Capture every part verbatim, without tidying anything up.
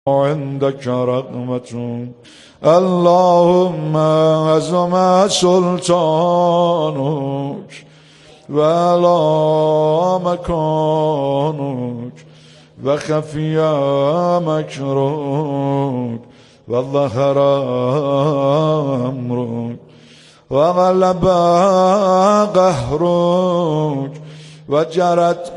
عندك رحمة اللهم عظم سلطانك ولا مكانك وخفي مكرك وظهر أمرك وغلب قهرك وجرت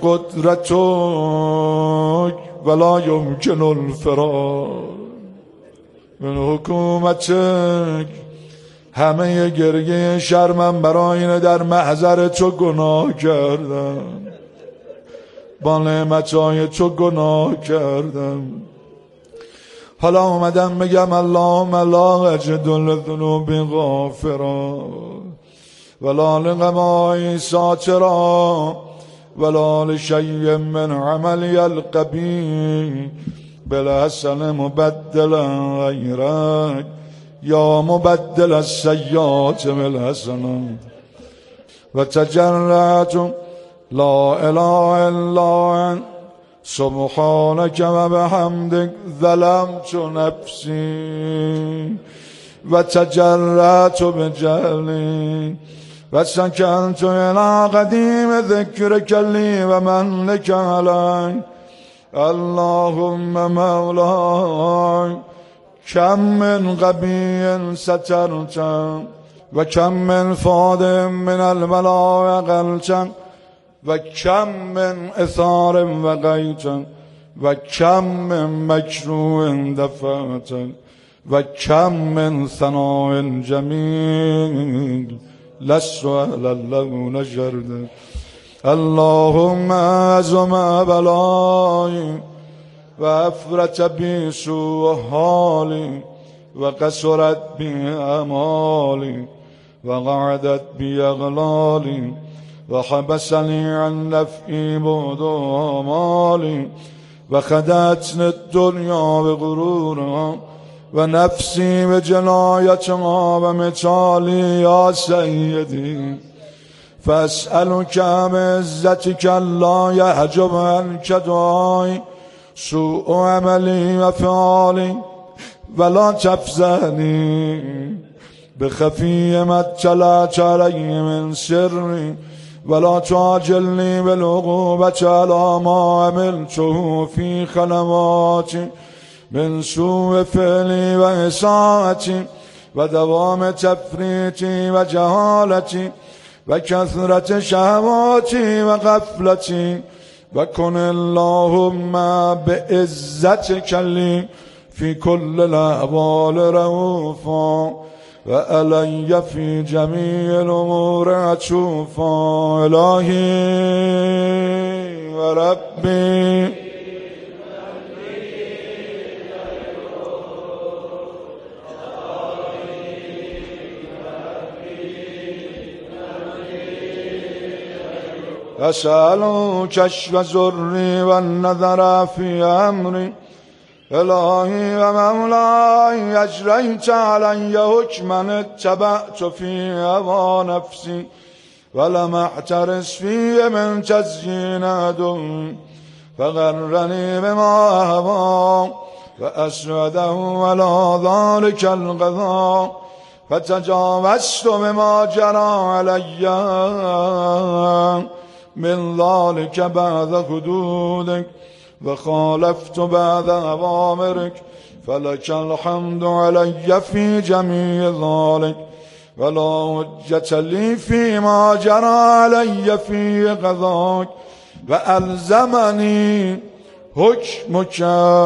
قدرتك ولا يمكن الفرار من حکومتک. همه گریه شرمم برای اینه در محضر تو گناه کردم، با نعمتهای تو گناه کردم. حالا اومدم بگم اللهم لا اجد للذنوب غافرا ولا لغمای ساترا ولا لشيء من عملي القبيح بالحسن مبدلا غيرك يا مبدل السيئات بالحسنات. وتجرعت لا اله الا انت سبحانك وبحمدك ظلمت نفسي وتجرعت بجهلي وسكنت إلى قديم ذكرك لي ومن لك علي. اللهم مولاي كم من غبي سترت وكم من فاد من البلاء قلت وكم من إثار وقيت وكم من مكروه دفعت وكم من ثناء جميل لست أهلا له نجرد. اللهم عظم بلاي وأفرت بي سوء حالي وقصرت بي أمالي وقعدت بي أغلالي وحبسني عن نفعي بعد آمالي وخدعتني الدنيا بغرورها ونفسي بجنايتها ومثالي يا سيدي. فأسألك بعزتك لا يحجب عنك دعائي سوء عملي وفعالي ولا تفزعني بخفي ما اطلعت علي من سري ولا تعجلني بالعقوبة على ما عملته في خلواتي من سوء فعلي وإساءتي ودوام تفريطي وجهالتي وكثرة شهواتي وغفلتي. وكن اللهم بعزتك لي في كل الأحوال رؤوفا وعلي في جميع الأمور عطوفا. إلهي وربي أسأل كشف زري والنظر في أمري. إلهي ومولاي أجريت علي حكما اتبعت في هوى نفسي ولم أحترس فيه من تزيين عدوي فغرني بما هوى وأسعده على ذلك القضاء فتجاوزت بما جرى علي من ذلك بعد حدودك وخالفت بعد أوامرك فلك الحمد علي في جميع ذلك ولا حجة لي فيما جرى علي في قضاك وألزمني حكمك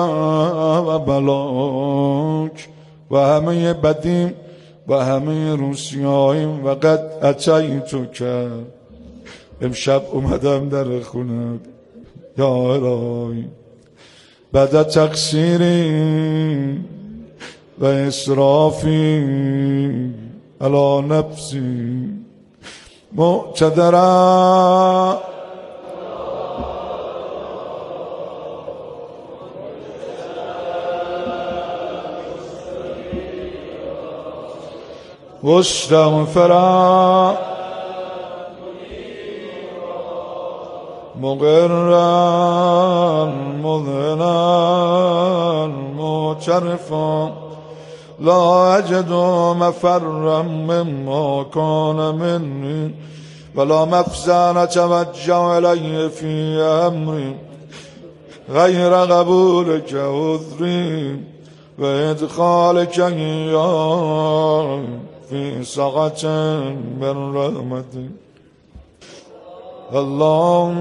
وبلاك. وهمه بدیم و همه روسیاییم و قد اتیتک. امشب اومدم در خونه یا الهی بعد تقصیری و اسرافی علی نفسی معتذرا واستغفرا مقرا مذنا شرفا لا أجد مفرا مما كان مني ولا مفزا نتوجه إليه في أمري غير قبولك عذري وإدخالك إياه في سعة من رحمتك اللهم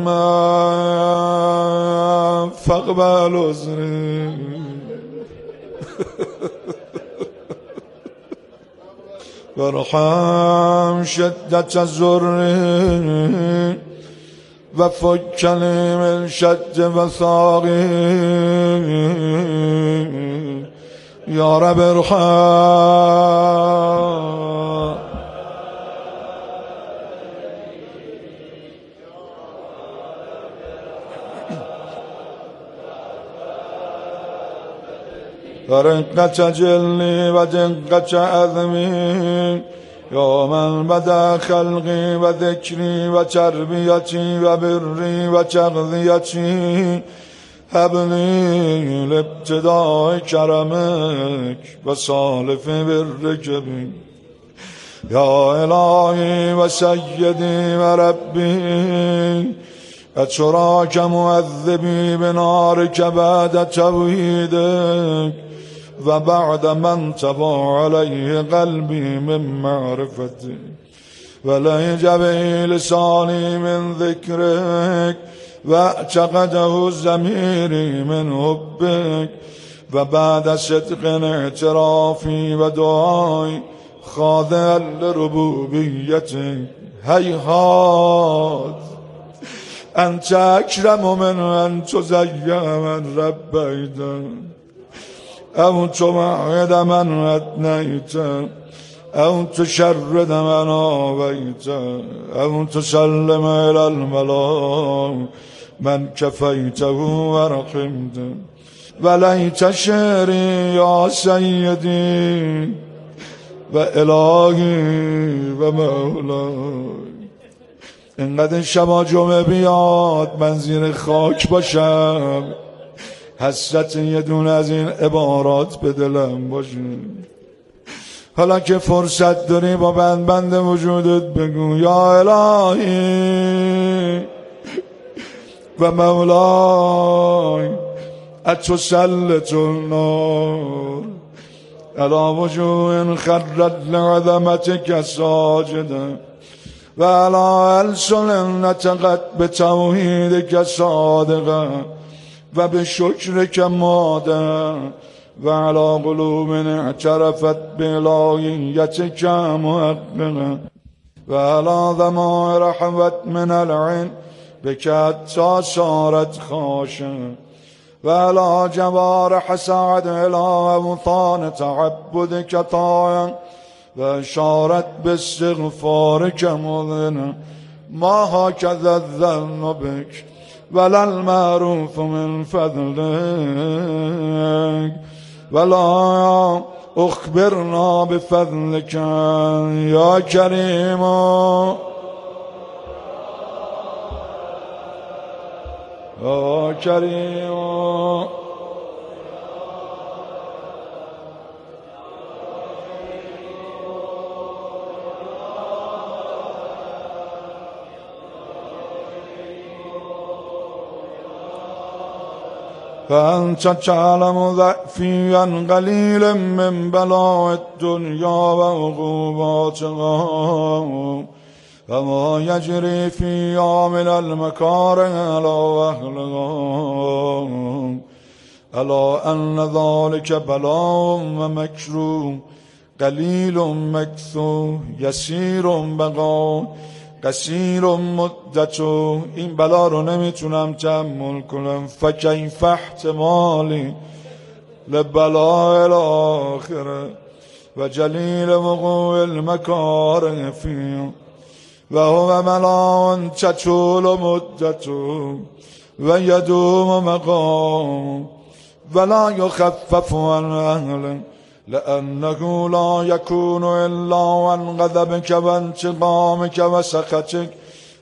فاقبل عذري وارحم شدة زري وفكني من شد وثاقي يا رب ارحم ورقة جلي ودقة عظمي يا من بدا خلقي وذكري وتربيتي وبري وتغذيتي هب لي لابتداء كرمك وصالف برك بي يا إلهي وسيدي وربي أتراك مؤذبي بنارك بعد توحيدك وبعد ما انطبع عليه قلبي من معرفتك ولهج به لساني من ذكرك واعتقده ضميري من حبك وبعد صدق اعترافي ودعائي خاضعا لربوبيتك هيهات أنت أكرم من أن تزيّ من ربيت أو تمعد من أدنيت أو تشرد من آويت أو تسلم إلى الملا من كفيته ورحمت وليت شعري يا سيدي وإلهي ومولاي اینقدر شبا جمعه بیاد من زیر خاک باشم حسرت یه دونه از این عبارات به دلم باشه حالا که فرصت داری با بند بند وجودت بگو یا الهی و مولای اتسلط النار علی وجوه خرت لعظمتك ساجدا وعلى ألسن نطقت بتوحيدك صادقا وبشكرك مادا وعلى قلوب اعترفت بإلهيتك محققا وعلى ضمائر حوت من العين بك حتى صارت خاشعا وعلى جوارح سعد إلى أوطان تعبدك طاعا واشارت باستغفارك مذنا ما هكذا الظن بك ولا المعروف من فضلك ولا أخبرنا بفضلك يا كريم يا كريم فأنت تعلم ضعفي عن قليل من بلاء الدنيا وعقوباتها وما يجري فيها من المكاره على أهلها ألا أن ذلك بلاء ومكروه قليل مكثور يسير بقاء قصیر مدتو این بلا رو نمیتونم تحمل کنم فکیف احتمالی لبلاء الاخره و جلیل وقوع المکاره فيه و هو بلاء تطول مدته و یدوم مقام ولا يخفف عن اهله لأنه لا يكون إلا عن غضبك وانتقامك وسخطك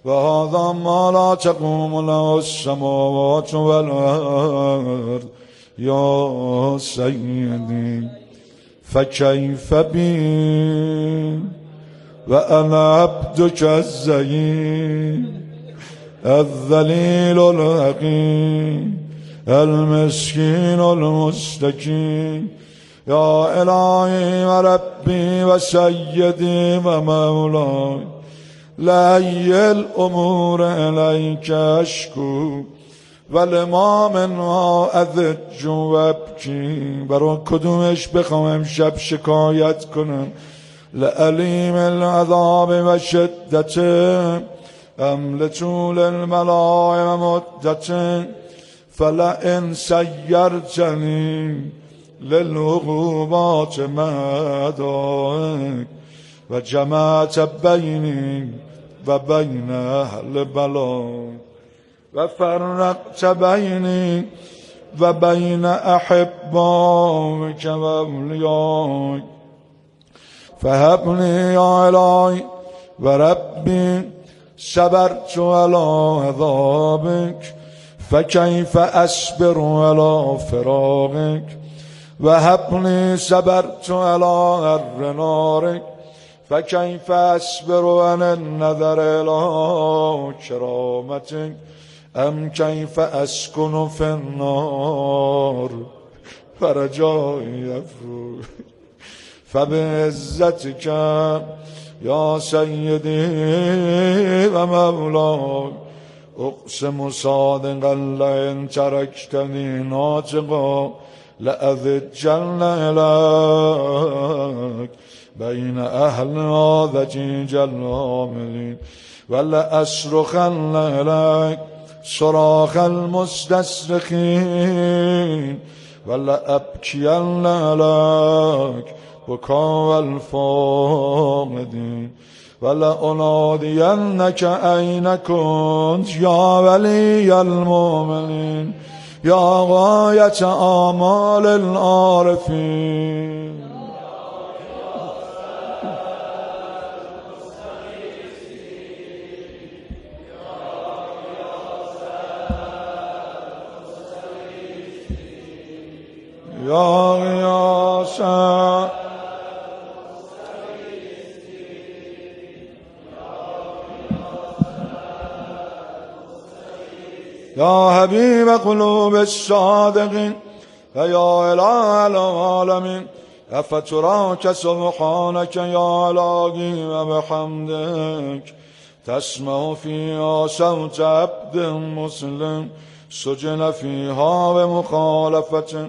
وهذا ما لا تقوم له السماوات والأرض يا سيدي فكيف بي وأنا عبدك الزين الذليل الحقير المسكين المستكين يا إلهي وربي وسيدي ومولاي لأي الأمور إليك أشكو ولما منها أذج وابكي برو کدومش بخوام امشب شکایت کنم لأليم العذاب وشدته أم لطول الملاء ومدته فلئن سيرتني للعقوبات مدائك وجمعت بيني وبين أهل بلاء وفرقت بيني وبين أحبائك وأوليائك فهب لي يا إلهي وربي صبرت على عذابك فكيف أصبر على فراقك وهب لي صبرت على غر نارك فكيف أصبر عن النظر إلى كرامتك أم كيف أسكن في النار فرجائي يفرغ فبعزتك يا سيدي ومولاي أقسم صادقا لئن تركتني ناطقا لأذجن إليك بين أهل هذا ضجيج العاملين ولأصرخن إليك صراخ المستصرخين ولأبكين إليك بكاء الفاقدين ولأنادينك أين كنت يا ولي المؤمنين يا غاية آمال العارفين يا غياث يا حبيب قلوب الصادقين يا إله العالمين أفتراك سبحانك يا إلهي وبحمدك تسمع فيها صوت عبد مسلم سجن فيها بمخالفة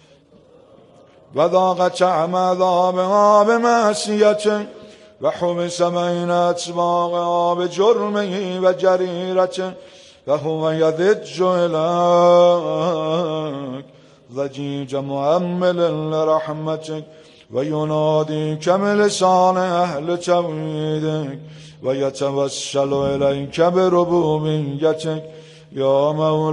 وذاق طعم عذابها بمعصيته وحبس بين أتباعها بجرمه وجريرته فهو يضج إليك ضجيج مؤمل لرحمتك ويناديك بلسان أهل توحيدك ويتوسل إليك بربوبيتك يا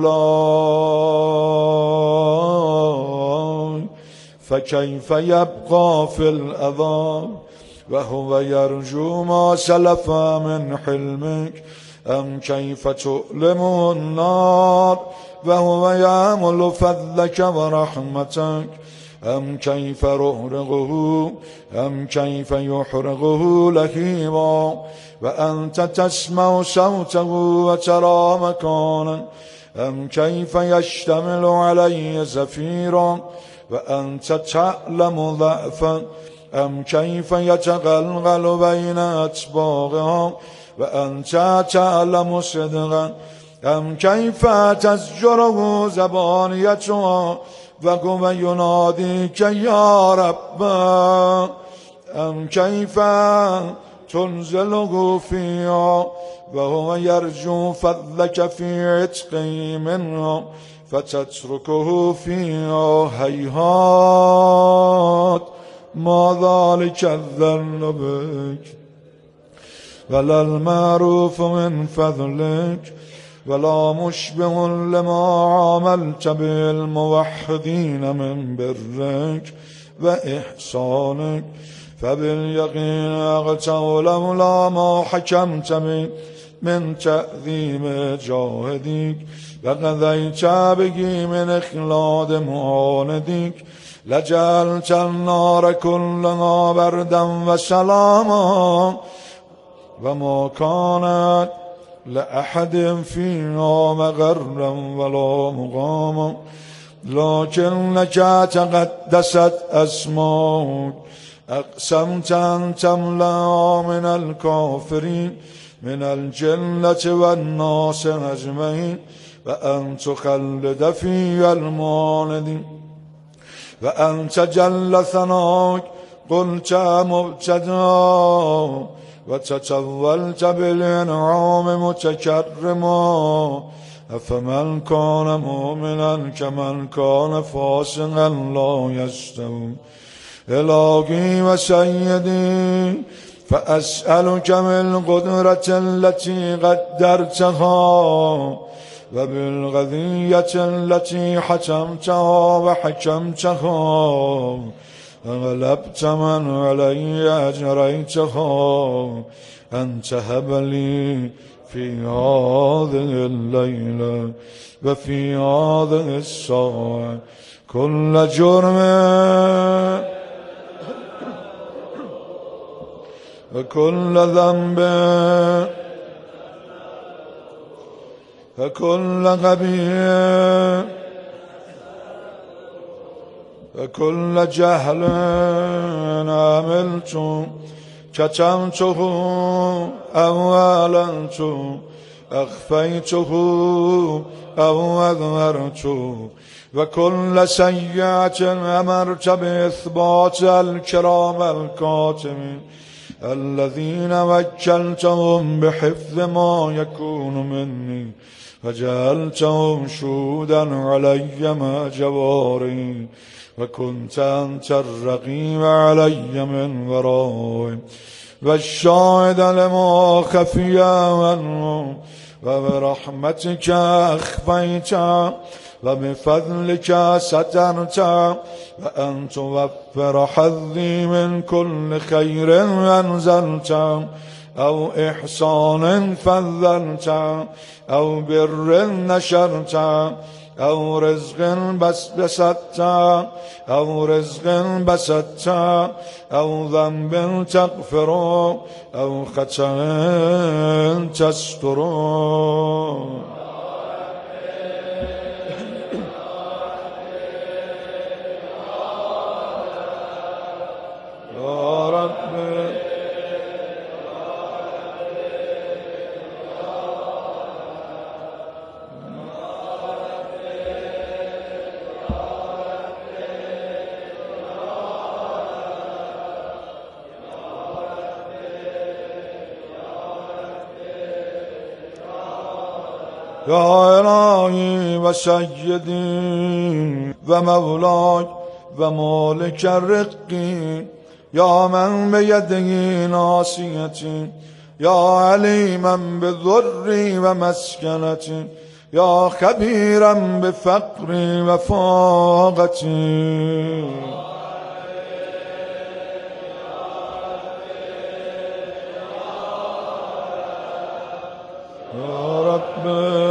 مولاي فكيف يبقى في العذاب وهو يرجو ما سلف من حلمك أم كيف تؤلم النار وهو يعمل فضلك ورحمتك أم كيف رهرغه أم كيف يحرغه لهيبا وأنت تسمع صوته وترى مكانا أم كيف يشتمل عليه زفيرا وأنت تعلم ضعفا أم كيف يتغلغل بين أتباعها وأنت تعلم صدقا أم كيف تزجره زبانيتها وهو يناديك يا رب أم كيف تنزله فيها وهو يرجو فضلك في عتقه منها فتتركه فيها هيهات ما ذلك الظن بك ولا المعروف من فضلك ولا مشبه لما عملت بالموحدين من برك وإحسانك فباليقين أغتوا لولا ما حكمت به من تعظيم جاهديك لقضيت به من إخلاد معانديك لجعلت النار كلها بردا وسلاما وما كانت لأحد فيها مغرا ولا مقاما لكنك تقدست أسماك أقسمت أن تملأ من الكافرين من الجنة والناس أجمعين وأن تخلد في المعاندين وأنت جل ثناك قلت مبتدا وتتولت بالإنعام متكرما أفمن كان مؤمنا كمن كان فاسقا لا يستوي إلهي وسيدي فأسألك بالقدرة التي قدرتها وبالقضية التي حكمتها وحكمتها وغلبت من علي أجريتها أن تهب لي في هذه الليلة وفي هذه الساعة كل جرم وكل ذنب وكل غبية وكل جهل عملت كتمته أو أعلنت أخفيته أو أظهرت وكل سيئة أمرت بإثبات الكرام الكاتمين الذين وكلتهم بحفظ ما يكون مني وجعلتهم شهودا علي مع جواري وكنت أنت الرقيب علي من ورائي والشاهد لما خفي عنه وبرحمتك أخفيت وبفضلك سترت وأن توفر حظي من كل خير أنزلت أو إحسان فضلت أو بر نشرت أو رزق بس بسطت أو رزق بسطت أو ذنب تغفر أو خطأ تستر يا رب يا إلهي وسيدي ومولاي ومالك الرزق يا من بيده ناصيتي يا عليما بضري ومسكنتي يا خبيرا بفقري وفاقتي يا رب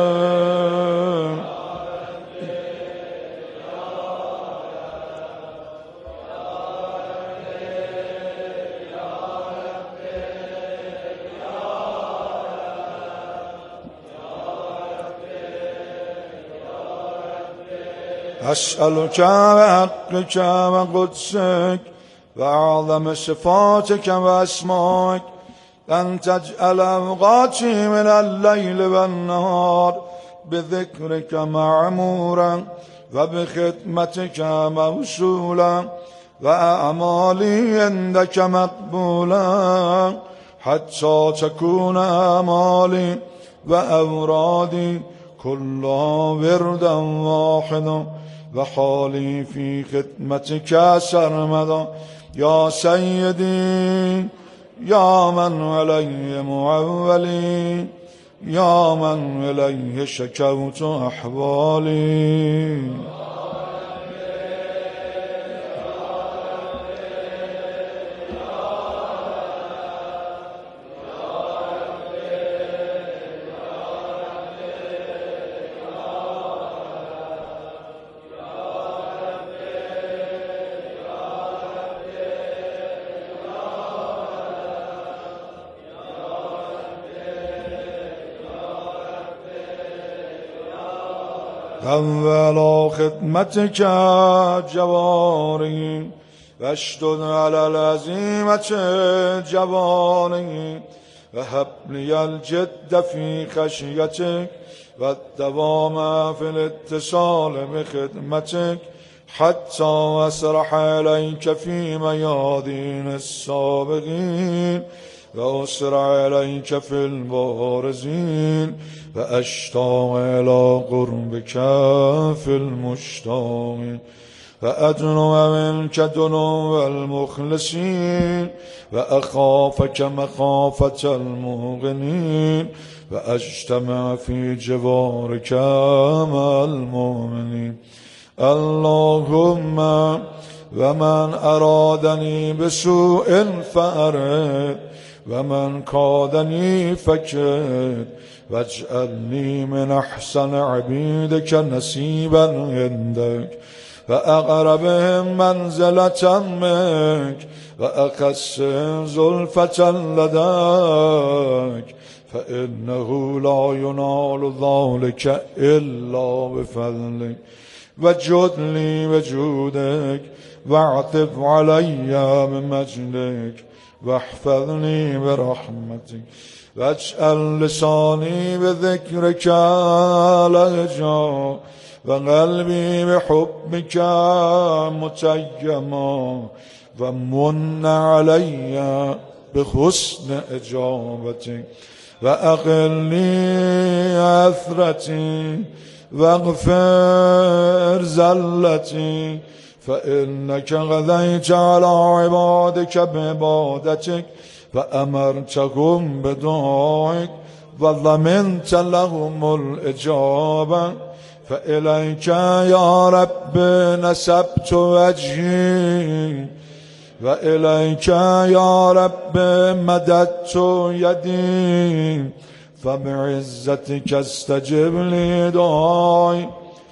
أسألك بحقك وقدسك وأعظم صفاتك وأسمائك أن تجعل أوقاتي من الليل والنهار بذكرك معمورا وبخدمتك موصولا وأعمالي عندك مقبولا حتى تكون أعمالي وأورادي كلها وردا واحدا وحالي في خدمتك سرمدا يا سيدي يا من علي معولي يا من إليه شكوت أحوالي أول خدمتك جواري واشدد على العزيمة جواري وهب لي الجد في خشيتك والدوام في الاتصال بخدمتك حتى أسرح إليك في ميادين السابقين وأسرع إليك في البارزين وأشتاق إلى قربك في المشتاقين وأدنو منك دنو المخلصين وأخافك مخافة الموقنين وأجتمع في جوارك مع المؤمنين. اللهم ومن أرادني بسوء فأرد ومن كادني فكد واجعلني من أحسن عبيدك نسيبا عندك وأقربهم منزلة منك وأخسهم زلفة لديك فإنه لا ينال ذلك إلا بفضلك وجد لي وجودك واعطف علي بمجدك واحفظني برحمتك واجعل لساني بذكرك لهجا وقلبي بحبك متيما ومن علي بحسن إجابتك وأقلني عثرتي واغفر زلتي فإنك غذيت على عبادك بعبادتك فأمرتهم بدعائك وضمنت لهم الإجابة فإليك يا رب نسبت وجهي وإليك يا رب مددت يدي فبعزتك استجب لي دعائي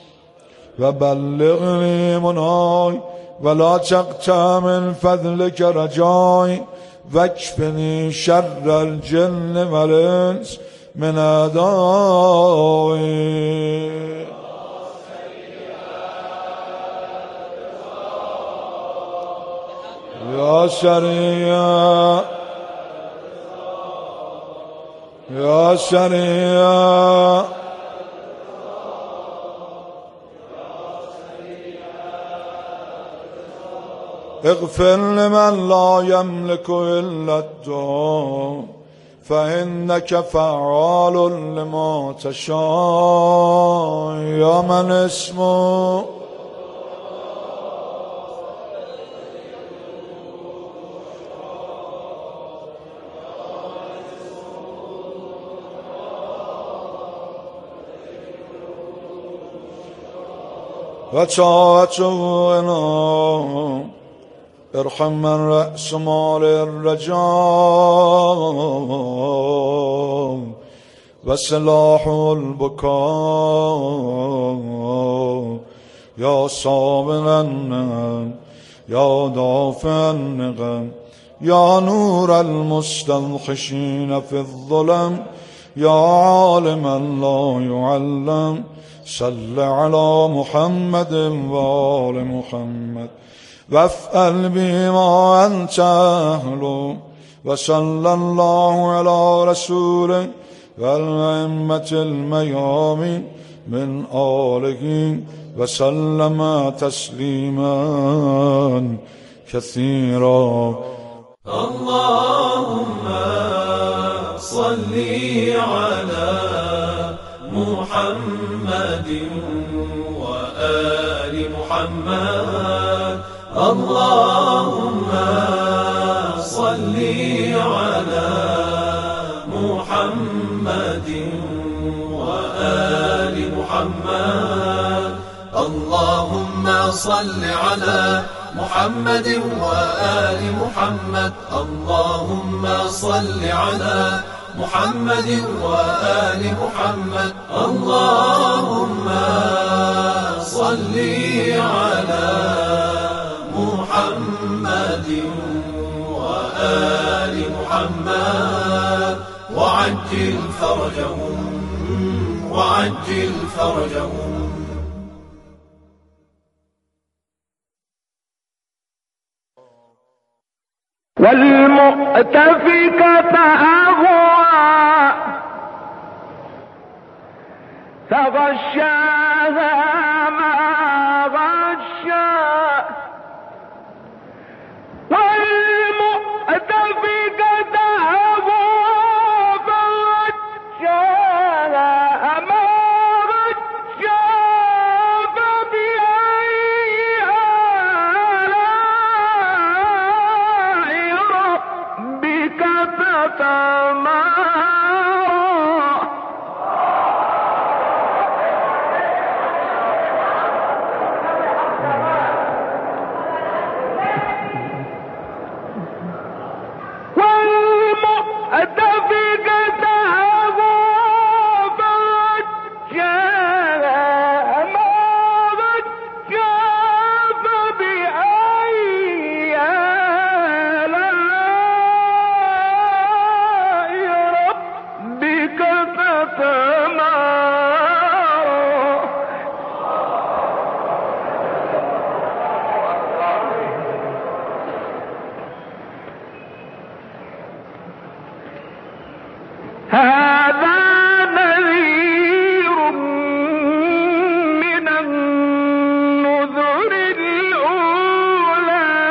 وبلغني مناي ولا تقطع من فضلك رجائي واكفني شر الجن والإنس من أعدائي. يا سريع يا سريع اغفر لمن لا يملك إلا الدعاء فإنك فعال لما تشاء. يا من اسمه وتعاتونا ارحم من رأس مال الرجاء وسلاح البكاء يا صابر النعم يا دافع النقم يا نور المستوحشين في الظلم يا عالما لا يعلم صل على محمد وآل محمد وافعل بما أنت أهله وصلى الله على رسوله والأئمة الميامين من آله وسلم تسليما كثيرا. اللهم صل على محمد وآل محمد. اللهم صل على محمد وآل محمد. اللهم صل على محمد وآل محمد. اللهم صل على محمد وآل محمد. اللهم صل على محمد وآل محمد وعجل فرجهم وعجل فرجهم والمؤتفكة أهوى فغشاها ما غشا والمؤتفكة أهوى فغشاها ما غشا فبأي آلاء ربك تتمارى والمؤتفكة أهوى فغشاها ما غشا فبأي آلاء ربك تتمارى هذا نذير من النذر الأولى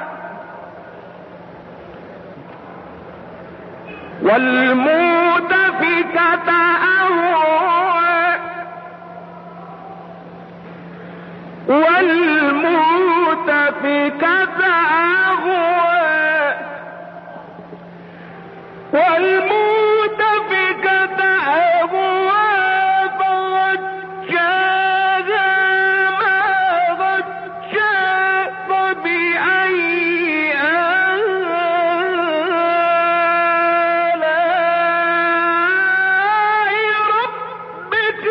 والمؤتفكة أهوى والمؤتفكة أهوى والمؤتفكة أهوى فغشاها ما غشا فبأي آلاء ربك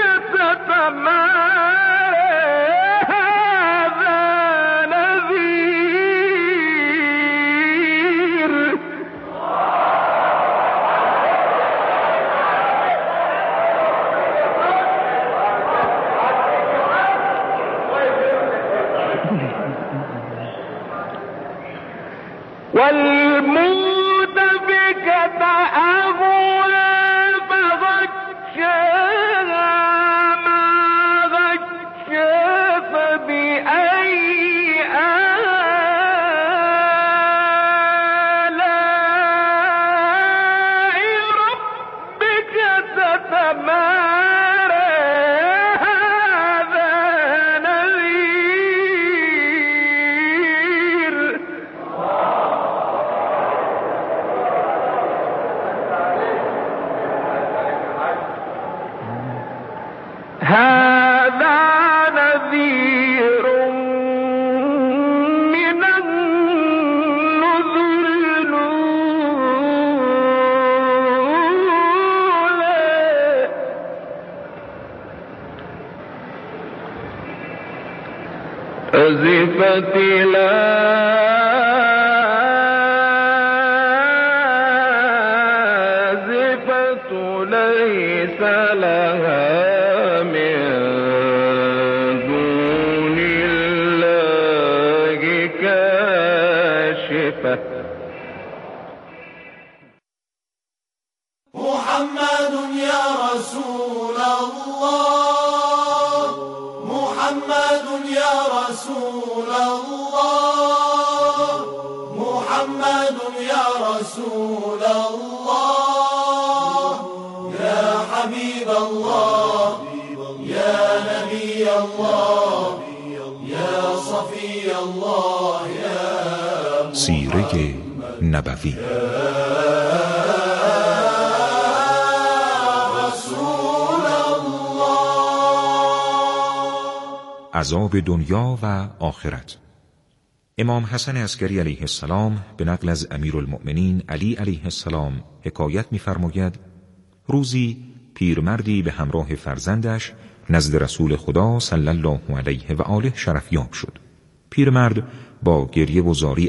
تتمارى هذا نذير والمؤتفكة أهوى فغشاها ما غشا فبأي آلاء ربك تتمارى هذا نذير هذا نذير من النذر الأولى أزفت الآزفة ليس لها من دون الله كاشفة محمد يا رسول الله محمد يا رسول الله محمد يا رسول الله يا حبيب الله يا نبي الله يا صفي الله يا سیره نبوی عذاب دنیا و آخرت. امام حسن عسکری علیه السلام به نقل از امیرالمؤمنین علی علیه السلام حکایت می‌فرماید روزی پیرمردی به همراه فرزندش نزد رسول خدا صلی الله علیه و آله شرفیاب شد. پیرمرد با گریه و زاری